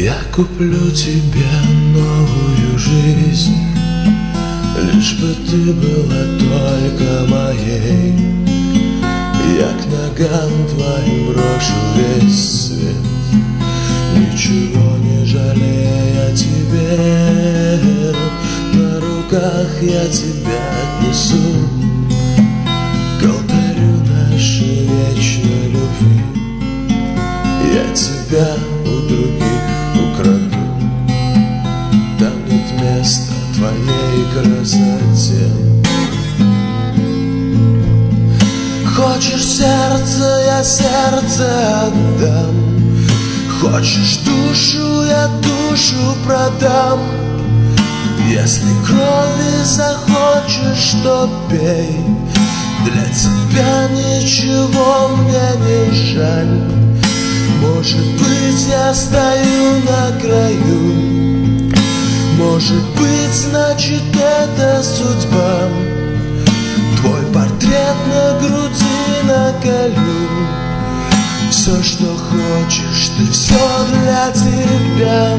Я куплю тебе новую жизнь, лишь бы ты была только моей. Я к ногам твоим брошу весь свет, ничего не жалея тебе. На руках я тебя отнесу к алтарю нашей вечной любви. Я тебя у других украду, там нет места твоей красоте. Хочешь сердце, я сердце отдам. Хочешь душу, я душу продам. Если крови захочешь, то пей. Для тебя ничего мне не жаль. Может быть, я стою на краю. Может быть, значит, это судьба. Твой портрет на груди наколю. Все, что хочешь, ты все для тебя.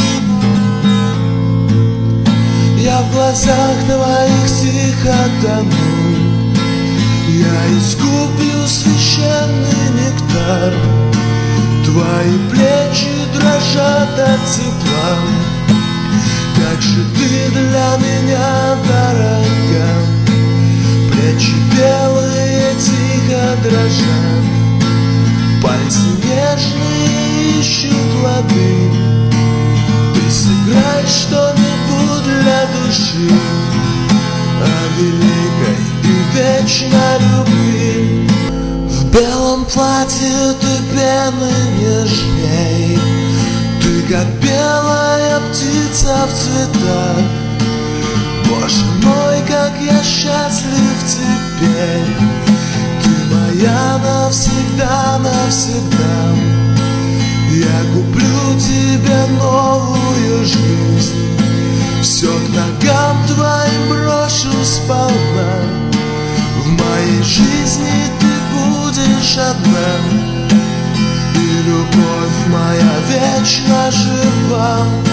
Я в глазах твоих тихо тону. Я искупью священный нектар. Твои плечи дрожат от тепла. Как же ты для меня дорога. Плечи белые тихо дрожат. Пальцы нежные ищут лады. Ты сыграй что-нибудь для души о великой и вечной любви. В белом платье ты пены нежней. Ты как белая птица в цветах. Боже мой, как я счастлив теперь. Ты моя навсегда, навсегда. Я куплю тебе новую жизнь. Все к ногам твоим брошу сполна. В моей жизни ты будешь одна, и любовь моя вечно жива.